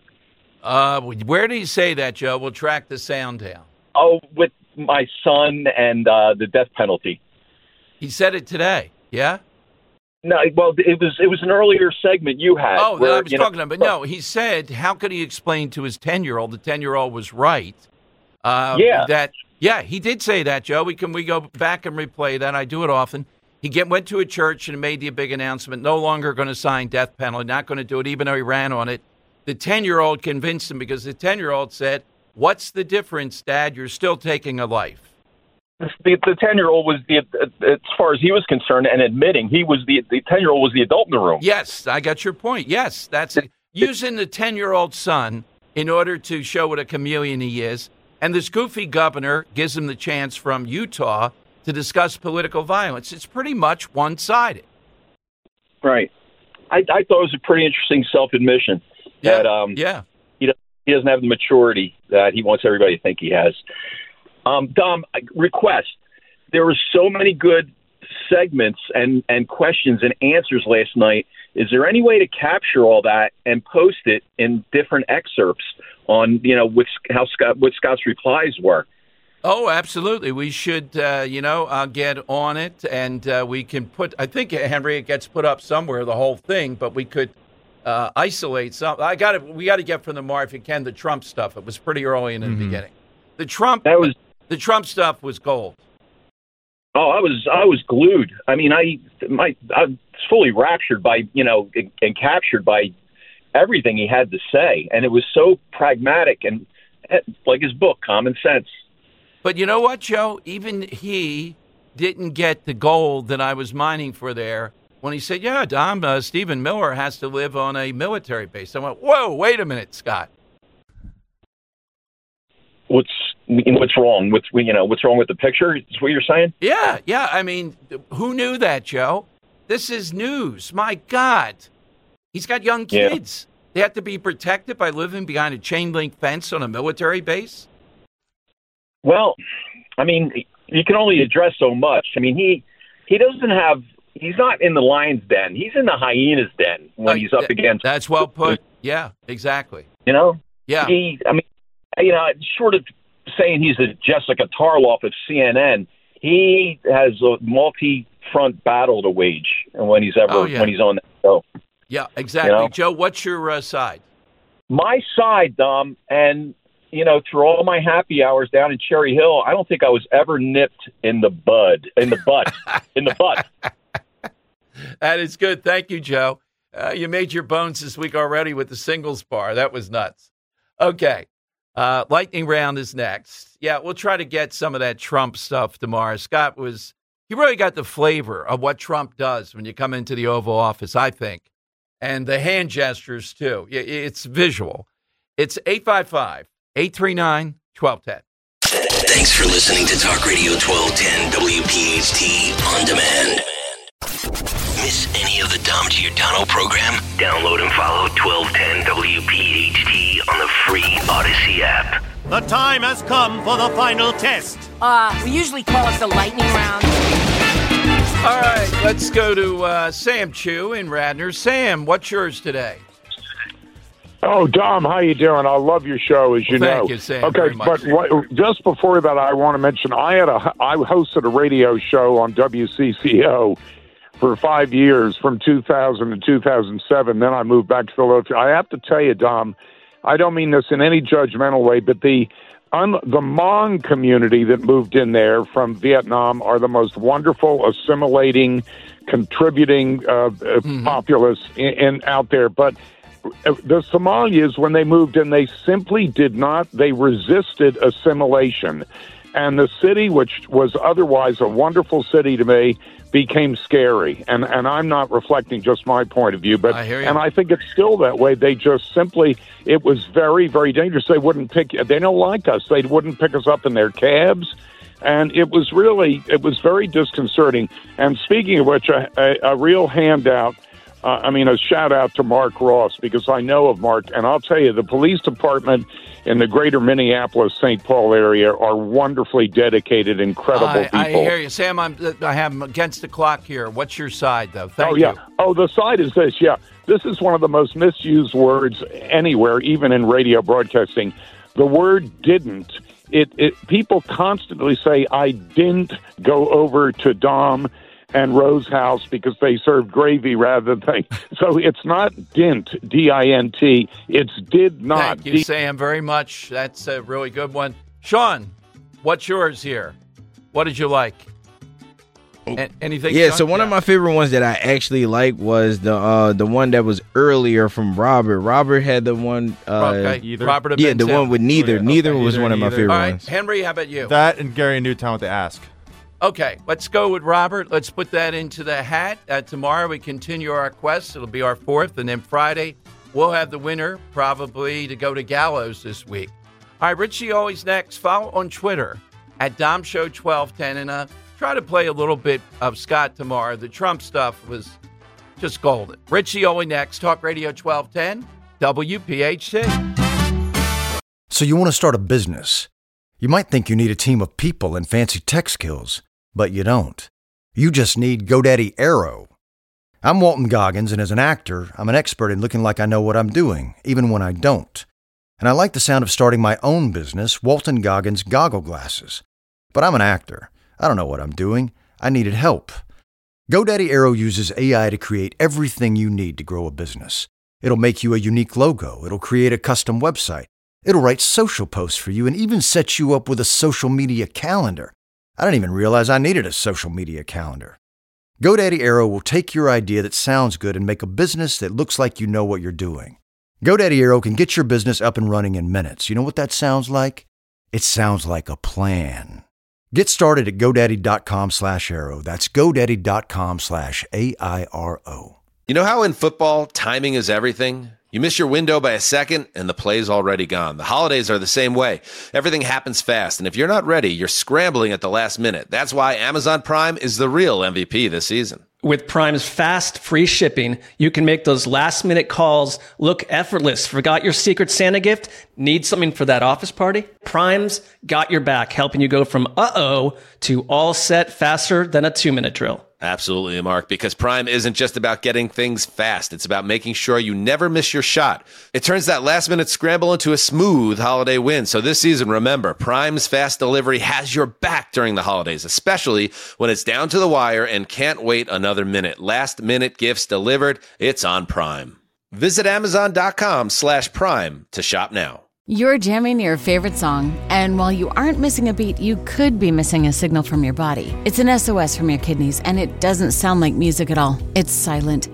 Uh, where did he say that, Joe? We'll track the sound down. Oh, with my son and uh, the death penalty. He said it today, yeah? No, well, it was it was an earlier segment you had. Oh, where, I was you know, talking about, but no, he said, how could he explain to his ten-year-old, the ten-year-old was right, uh, Yeah. that, yeah, he did say that, Joe. We can we go back and replay that. I do it often. He get, went to a church and made the big announcement, no longer going to sign death penalty, not going to do it, even though he ran on it. The ten-year-old convinced him because the ten-year-old said, what's the difference, Dad? You're still taking a life. The, the ten-year-old was the, as far as he was concerned, and admitting he was the the ten-year-old was the adult in the room. Yes, I got your point. Yes, that's using the ten-year-old son in order to show what a chameleon he is. And this goofy governor gives him the chance from Utah to discuss political violence. It's pretty much one-sided. Right. I, I thought it was a pretty interesting self-admission Yeah, that um, yeah. he, he doesn't have the maturity that he wants everybody to think he has. Um, Dom, request. There were so many good segments and, and questions and answers last night. Is there any way to capture all that and post it in different excerpts on, you know, which, how Scott, what Scott's replies were? Oh, absolutely. We should, uh, you know, uh, get on it, and uh, we can put, I think, Henry, it gets put up somewhere, the whole thing, but we could uh, isolate some. I got it. We got to get from the Mar, if you can, the Trump stuff. It was pretty early in the Mm-hmm. beginning. The Trump, That was the Trump stuff was gold. Oh, I was I was glued. I mean, I my I was fully raptured by you know and, and captured by everything he had to say, and it was so pragmatic and like his book, Common Sense. But you know what, Joe? Even he didn't get the gold that I was mining for there when he said, "Yeah, Dom, uh, Stephen Miller has to live on a military base." I went, "Whoa, wait a minute, Scott." What's what's wrong? What's you know what's wrong with the picture? Is what you're saying? Yeah, yeah. I mean, who knew that, Joe? This is news. My God. He's got young Yeah. kids. They have to be protected by living behind a chain link fence on a military base? Well, I mean, you can only address so much. I mean, he he doesn't have. He's not in the lion's den. He's in the hyena's den when Uh, he's up th- against. That's well put. Yeah, exactly. You know. Yeah. He. I mean, you know, short of saying he's a Jessica Tarloff of C N N, he has a multi-front battle to wage when he's ever Oh, yeah. when he's on that show. Yeah, exactly. You know? Joe, what's your uh, side? My side, Dom, and you know, through all my happy hours down in Cherry Hill, I don't think I was ever nipped in the bud, in the butt, in the butt. That is good. Thank you, Joe. Uh, you made your bones this week already with the singles bar. That was nuts. Okay. Uh, lightning round is next. Yeah, we'll try to get some of that Trump stuff tomorrow. Scott was, he really got the flavor of what Trump does when you come into the Oval Office, I think. And the hand gestures, too. It's visual. It's eight five five, eight three nine, one two one zero. Thanks for listening to Talk Radio twelve ten W P H T On Demand. Miss any of the Dom Giordano program? Download and follow twelve ten W P H T on the free Odyssey app. The time has come for the final test. Uh, we usually call it the lightning round. All right, let's go to uh, Sam Chu in Radnor. Sam, what's yours today? Oh, Dom, how you doing? I love your show, as you well, know. Thank you, Sam. Okay, very much. but what, just before that, I want to mention I had a I hosted a radio show on W C C O for five years, from two thousand to two thousand seven. Then I moved back to Philadelphia. I have to tell you, Dom, I don't mean this in any judgmental way, but the un, the Hmong community that moved in there from Vietnam are the most wonderful, assimilating, contributing uh, mm-hmm. populace in, in out there. But the Somalis, when they moved in, they simply did not, they resisted assimilation. And the city, which was otherwise a wonderful city to me, became scary. And and I'm not reflecting just my point of view, but I hear you. And I think it's still that way. They just simply, it was very, very dangerous. They wouldn't pick, they don't like us. They wouldn't pick us up in their cabs. And it was really, it was very disconcerting. And speaking of which, a, a, a real handout, Uh, I mean, a shout out to Mark Ross, because I know of Mark, and I'll tell you, the police department in the greater Minneapolis, Saint Paul area are wonderfully dedicated, incredible I, people. I hear you. Sam, I'm, I have against the clock here. What's your side, though? Thank oh, yeah. you. Oh, the side is this, yeah. This is one of the most misused words anywhere, even in radio broadcasting. The word didn't. It, it people constantly say, I didn't go over to Dom and Rose House because they served gravy rather than things. So it's not didn't, D I N T. It's did not. Thank you, Sam, very much. That's a really good one. Sean, what's yours here? What did you like? A- anything? Yeah, Sean? so one yeah. of my favorite ones that I actually like was the uh, the one that was earlier from Robert. Robert had the one. Uh, okay. Either. Robert yeah, the Benson. one with neither. Okay. Neither was Either, one of my neither. favorite All right, ones. Henry, how about you? That and Gary Newtown with the Ask. Okay, let's go with Robert. Let's put that into the hat. Uh, tomorrow we continue our quest. It'll be our fourth. And then Friday, we'll have the winner probably to go to Gallows this week. All right, Richie always next. Follow on Twitter at Dom Show twelve ten. And uh, try to play a little bit of Scott tomorrow. The Trump stuff was just golden. Richie always next. Talk Radio twelve ten, W P H T. So you want to start a business. You might think you need a team of people and fancy tech skills, but you don't. You just need GoDaddy Aero. I'm Walton Goggins, and as an actor, I'm an expert in looking like I know what I'm doing, even when I don't. And I like the sound of starting my own business, Walton Goggins Goggle Glasses. But I'm an actor. I don't know what I'm doing. I needed help. GoDaddy Aero uses A I to create everything you need to grow a business. It'll make you a unique logo. It'll create a custom website. It'll write social posts for you and even set you up with a social media calendar. I didn't even realize I needed a social media calendar. GoDaddy Aero will take your idea that sounds good and make a business that looks like you know what you're doing. GoDaddy Aero can get your business up and running in minutes. You know what that sounds like? It sounds like a plan. Get started at GoDaddy.com slash Aero. That's GoDaddy.com slash A I R O. You know how in football, timing is everything? You miss your window by a second, and the play's already gone. The holidays are the same way. Everything happens fast, and if you're not ready, you're scrambling at the last minute. That's why Amazon Prime is the real M V P this season. With Prime's fast, free shipping, you can make those last-minute calls look effortless. Forgot your Secret Santa gift? Need something for that office party? Prime's got your back, helping you go from uh-oh to all set faster than a two-minute drill. Absolutely, Mark, because Prime isn't just about getting things fast. It's about making sure you never miss your shot. It turns that last-minute scramble into a smooth holiday win. So this season, remember, Prime's fast delivery has your back during the holidays, especially when it's down to the wire and can't wait another minute. Last-minute gifts delivered, it's on Prime. Visit Amazon.com slash Prime to shop now. You're jamming your favorite song, and while you aren't missing a beat, you could be missing a signal from your body. It's an S O S from your kidneys, and it doesn't sound like music at all. It's silent.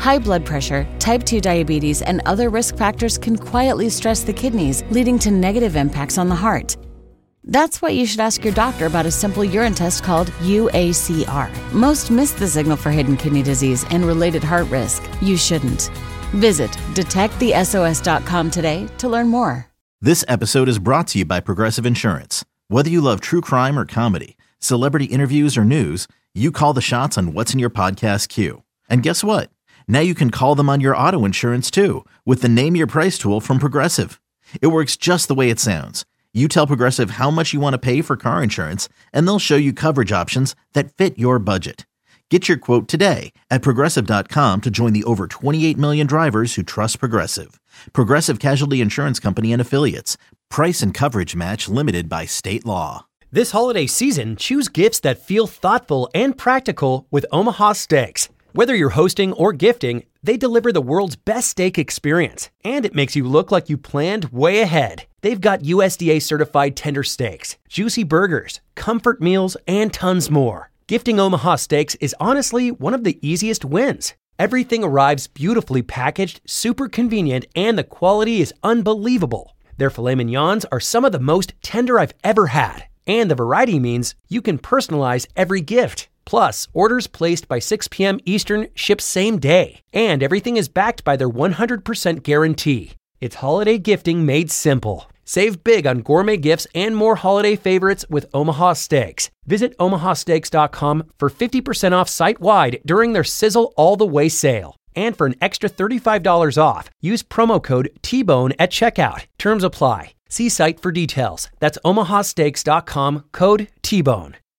High blood pressure, type two diabetes, and other risk factors can quietly stress the kidneys, leading to negative impacts on the heart. That's why you should ask your doctor about a simple urine test called U A C R. Most miss the signal for hidden kidney disease and related heart risk. You shouldn't. Visit detect the S O S dot com today to learn more. This episode is brought to you by Progressive Insurance. Whether you love true crime or comedy, celebrity interviews or news, you call the shots on what's in your podcast queue. And guess what? Now you can call them on your auto insurance too with the Name Your Price tool from Progressive. It works just the way it sounds. You tell Progressive how much you want to pay for car insurance, and they'll show you coverage options that fit your budget. Get your quote today at Progressive dot com to join the over twenty-eight million drivers who trust Progressive. Progressive Casualty Insurance Company and Affiliates. Price and coverage match limited by state law. This holiday season, choose gifts that feel thoughtful and practical with Omaha Steaks. Whether you're hosting or gifting, they deliver the world's best steak experience, and it makes you look like you planned way ahead. They've got U S D A certified tender steaks, juicy burgers, comfort meals, and tons more. Gifting Omaha Steaks is honestly one of the easiest wins. Everything arrives beautifully packaged, super convenient, and the quality is unbelievable. Their filet mignons are some of the most tender I've ever had, and the variety means you can personalize every gift. Plus, orders placed by six p.m. Eastern ship same day, and everything is backed by their one hundred percent guarantee. It's holiday gifting made simple. Save big on gourmet gifts and more holiday favorites with Omaha Steaks. Visit omaha steaks dot com for fifty percent off site-wide during their Sizzle All the Way sale. And for an extra thirty-five dollars off, use promo code T bone at checkout. Terms apply. See site for details. That's omaha steaks dot com, code T bone.